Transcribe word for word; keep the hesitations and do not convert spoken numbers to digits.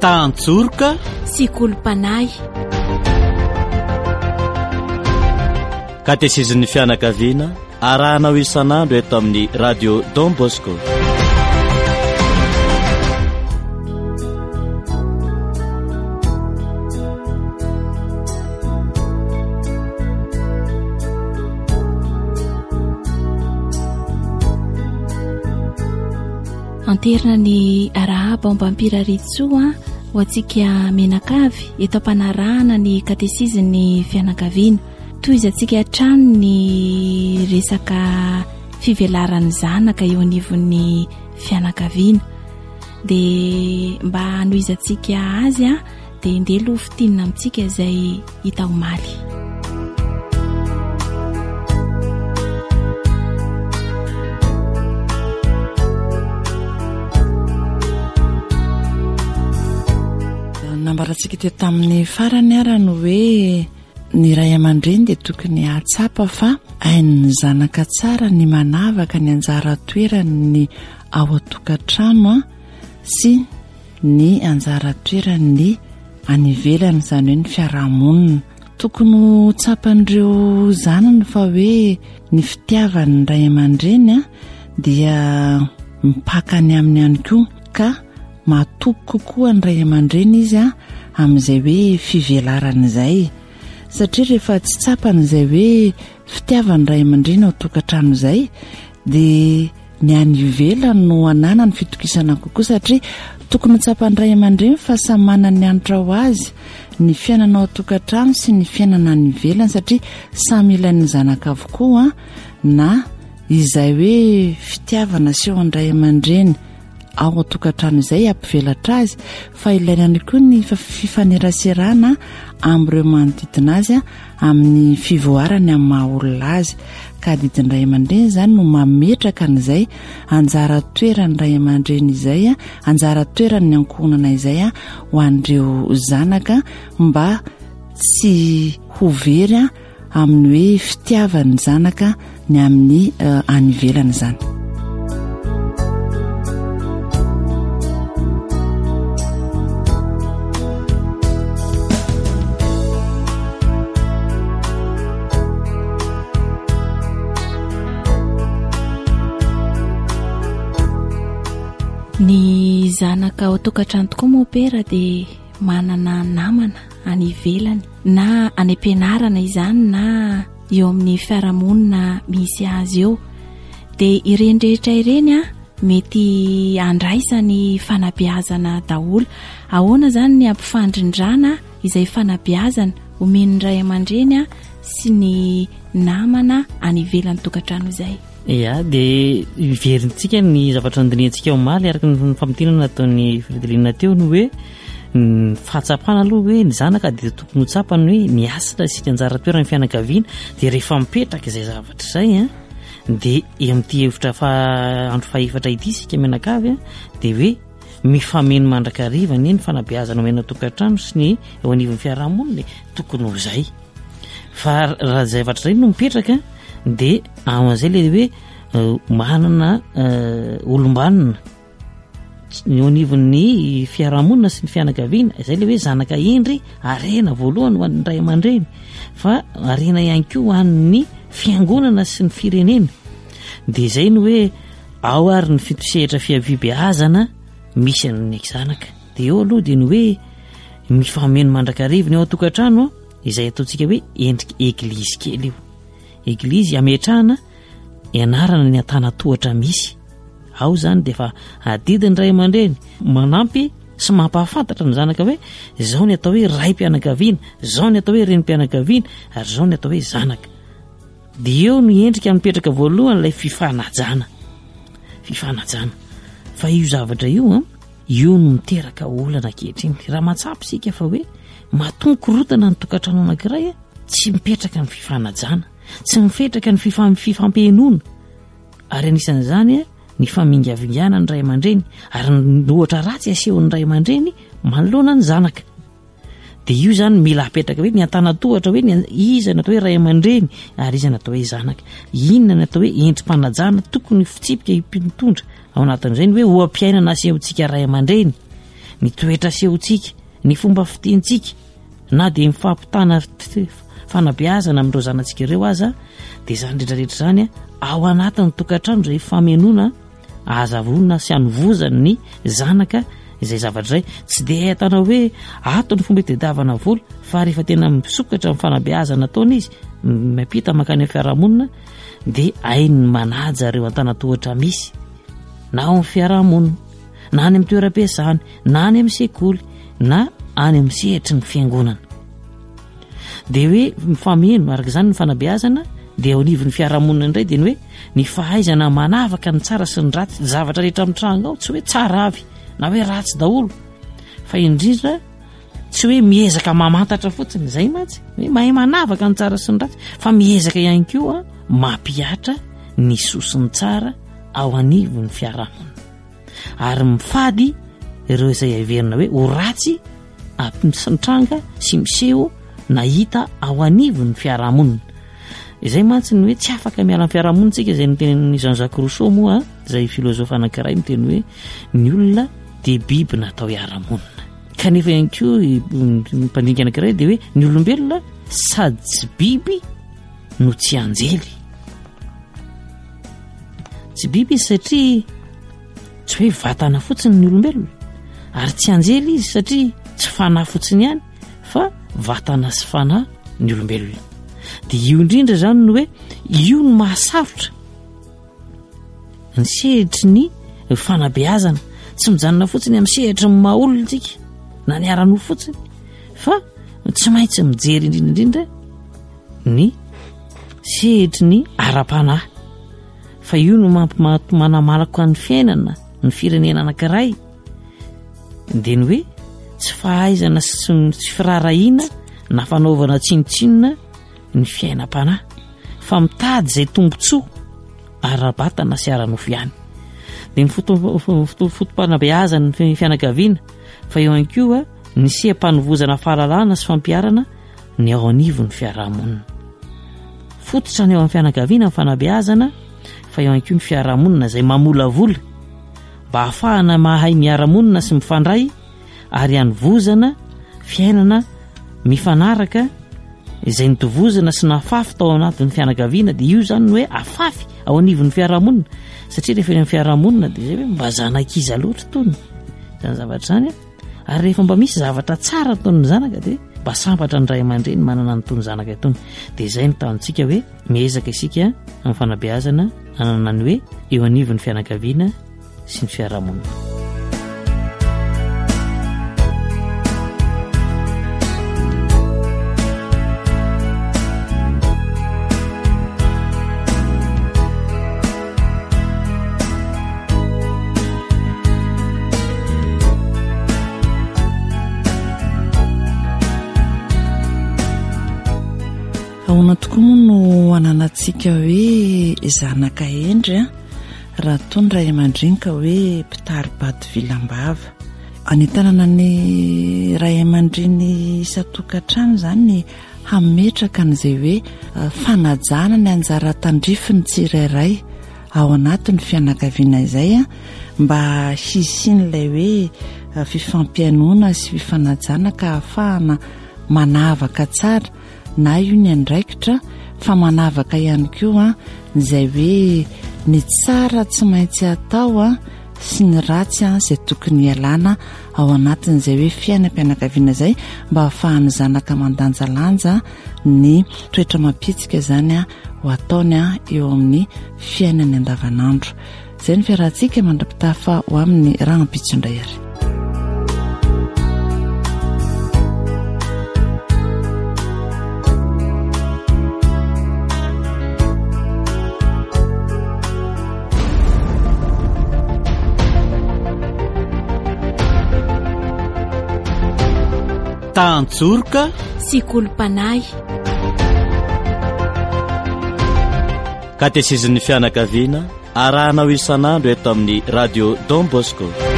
tanjoroka sy kolompanay. Katesizin'ny fianakaviana arahanao isan'andro eto amin'ny radio Don Bosco. Anterina ny arahaba ambampiraritsoa ho antsika menakavy eto ampanarahana ny katesizin'ny fianakaviana. Toy izantsika hatrany ny resaka fivelaran'ny zanaka eo anivon'ny fianakaviana. Dia mba hanohizantsika azy a dia indelo fitinina amintsika izay hita omaly. Nambarantsika teto tamin'ny farany ara no hoe ny ray aman-dreny dia tokony ahatsapa fa hain'ny zanaka tsara ny manavaka ny anjara toerany ao an-tokantrano sy ny anjara toerany any ivelany, izany hoe ny fiarahamonina. Tokony ho tsapan'ireo zanany fa hoe ny fitiavan'ny ray aman-dreny a dia mipakany aminy ihany koa, ka matoko kokoa ny ray aman-dreny izy a amin'izay hoe fivelarana izay, satria rehefa tsy tsapany izay hoe fitiavany ray aman-dreny ao tokantrano izay dia ny any ivelany no anana ny fitokisana kokoa, satria tokony tsapany ray aman-dreny fa samy manana ny anitra ho azy ny fiainana ao tokantrano sy ny fiainana any ivelany, satria samy ilain'ny zanaka avokoa na izay hoe fitiavana seho ny ray aman-dreny ao an-tokantrano izay ampivelatra azy, fa ilaina ihany koa ny fifaneraserana amin'ireo manodidina azy amin'ny fivoarany amin'ny maha-olona azy. Ka didiny ray aman-dreny izany no mametraka an'izay anjara toerany ray aman-dreny izay, anjara toerany ankohonana izay ho an'ireo zanaka mba tsy ho very amin'ny hoe fitiavan'ny zanaka ny amin'ny uh, any ivelany izany. Ny zanaka ao tokantrano tokoa mopera dia manana namana any ivelany, na any am-pianarana izany na eo amin'ny fiarahamonina misy azy eo. Dia ireny rehetra ireny a mety andraisany fanabeazana daholo. Ahoana izany ny ampifandrindrana izay fanabeazana omen'ny ray aman-dreny a sy ny namana any ivelany tokantrano izay. Ia, dia iverintsika ny zavatra andiniantsika omaly araka ny famotinana nataon'ny Fridolina teo no hoe ny fahatsapana aloha hoe ny zanaka dia tokony ho tsapany hoe ny asina sy ny anjara toerana ny fianakaviana. Dia rehefa mipetraka izay zavatra izay a dia eo amin'ity hevitra fa andro faefatra ity isika menakavy a dia hoe mifameno mandrakariva ny fanabeazana omena tokantrano sy ny eo anivon'ny fiarahamonina tokony ho izay. Fa raha zavatra izay no mipetraka dia amin'izay le hoe uh, manana uh, olombanina ny anivon'ny fiarahamonina sy ny fianakaviana, izay le hoe zanaka endry arena voalohany ho an'ny ray aman-dreny, fa arena ihany koa ho an'ny fiangonana sy ny firenena. Dia izay no hoe ao ary ny fitosehatra fiavibeazana misy ny zanaka. Dia eo aloha dia ny hoe mifameno mandrakariva ny ao tokantrano izay ataontsika hoe endrika eglizy kely io. Eglizy ametrahana ianarana ny antanatohatra misy ao zany dia fa adidiny ray aman-dreny manampy sy mampahafantatra ny zanaka hoe izao ny atao hoe raim-pianakaviana, izao ny atao hoe renim-pianakaviana, ary izao ny atao hoe zanaka. Dia eo no endrika mipetraka voalohany ilay fifanajana fifanajana fa io zavatra io a io no miteraka olana ankehitriny. Raha matsapy isika fa hoe mahatonga korotana ny tokantrano anankiray tsy mipetraka ny fifanajana, tsy mipetraka ny fifampihenoana, ary anisan'izany ny famingavingana ny ray aman-dreny, ary ny ohatra ratsy asehon'ny ray aman-dreny manoloana ny zanaka. Dia io zany mila apetraka hoe ny antanatohatra hoe iza natao hoe ray aman-dreny ary iza natao hoe zanaka, inona natao hoe endrim-panajana tokony fitsipika himpitondra ao anatin'izay ny hoe ho ampiainana asehontsika ray aman-dreny. ny toetra sehontsika, ny fomba fitentsika, na dia mifampitana fanabeazana amin'ireo zanantsika ireo aza, dia zany rehetrarehetra zany a ao anatin'ny tokantrano izay famenoana ahazavona sy hanovozany ny zanaka izay zavatra izay. Tsy dia ahitana hoe ato ny fomba itadiavana vola, fa rehefa tena misokatra amin'ny fanabeazana taona izy mampita makany amin'ny fiarahamonina, dia hainy manaja ireo an-tanatohatra misy na ao amin'ny fiarahamonina, na any amin'ny toeram-piasany, na any amin'ny sekoly, na any amin'ny sehatry ny fiangonana. Dia hoe mifameno araka izany ny fanabeazana, dia ao anivon'ny fiarahamonina indray dia ny hoe ny fahaizana manavaka ny tsara sy ny ratsy zavatra rehetra amin'ny trano ao, tsy hoe tsara avy na hoe ratsy daholo, fa indrindra tsy hoe miezaka mamantatra fotsiny izay mantsy hoe mahay manavaka ny tsara sy ny ratsy, fa miezaka ihany koa mampiatra ny soa sy ny tsara ao anivon'ny fiarahamonina, ary mifady ireo izay averina hoe ho ratsy ampisantranga sy miseho na hita ao anivon'ny fiarahamonina. Izay mantsy ny hoe tsy afaka miala amin'ny fiarahamonina tsika, izay nitenin'ny Jean-Jacques Rousseau moa, izay filôzofa anankiray miteny hoe ny olona dia biby natao hiara-monina. Kanefa ihany koa mpandinika anankiray dia hoe ny olombelona sady tsy biby no tsy anjely. Tsy biby izy satria tsy hoe vatana fotsiny ny olombelona, ary tsy anjely izy satria tsy fanahy fotsiny ihany, fa vatana sy fanahy ny olombelona. Dia io indrindra zany no hoe io no mahasarotra ny sehitry ny fanabeazana, tsy mijanona fotsiny amin'ny sehitry ny mahaolona tsika na ny aran'olo fotsiny, fa tsy maintsy mijery indrindraindrindra ny sehitry ny ara-panahy. Fa io no mamanamalaka ny fiainana ny firenena anankiray, dia ny hoe tsy fahaizana sy firarahiana na fanaovana tsinotsinona ny fiainam-panahy, fa mitady izay tombontsoa ara-batana sy ara-nofo ihany. Dia ny fotom-panabeazana ny fianakaviana, fa eo ihany koa ny seha-panovozana fahalalana sy fampiarana ny ao anivon'ny fiarahamonina. Fototra ny ao amin'ny fianakaviana ny fanabeazana, fa eo ihany koa ny fiarahamonina izay mamolavola mba ahafahana mahay miara-monina sy mifandray, ary hanovozana fiainana mifanaraka izay nitovozana sy nafafy tao anatin'ny fianakaviana. Dia io zany hoe afafy ao anivon'ny fiarahamonina, satria rehefa eny amin'ny fiarahamonina dia izay hoe mba zanakiza loatra tony zany zavatra zany, ary rehefa mba misy zavatra tsara ataon'ny zanaka dia mba sambatra ny ray aman-dreny manana nytony zanaka itony. Dia izay ny tantsika hoe miezaka isika amin'ny fanabeazana anana ny hoe eo anivon'ny fianakaviana sy ny fiarahamonina. Ahoana tokoa moa no ananantsika hoe zanaka endry a raha tony ray aman-drinika hoe mpitary bato vilam-bava. Anitanana ny ray aman-driny isa-tokantrano zany ny hametraka an'izay hoe fanajana ny anjara tandrifiny tsirairay ao anatin'ny fianakaviana izay a, mba hisian'ilay hoe fifampiainoana sy fifanajana ka ahafahana manavaka tsara, na io ny andraikitra fa manavaka ihany koa izay hoe ny tsara tsy maintsy atao a sy ny ratsy a izay tokony ialana ao anatin'izay hoe fiainam-pianakaviana izay, mba ahafahany zanaka mandanjalanja ny toetra mampitsika zany a ho ataony a eo amin'ny fiainany andavanandro. Izay ny fiarahantsika mandra-pitafa ho amin'ny ragnampitsondray ary. Tantsorika sy kolom-panahy, katesezin'ny fianakaviana arahanao isan'andro eto amin'ny radio Don Bosco.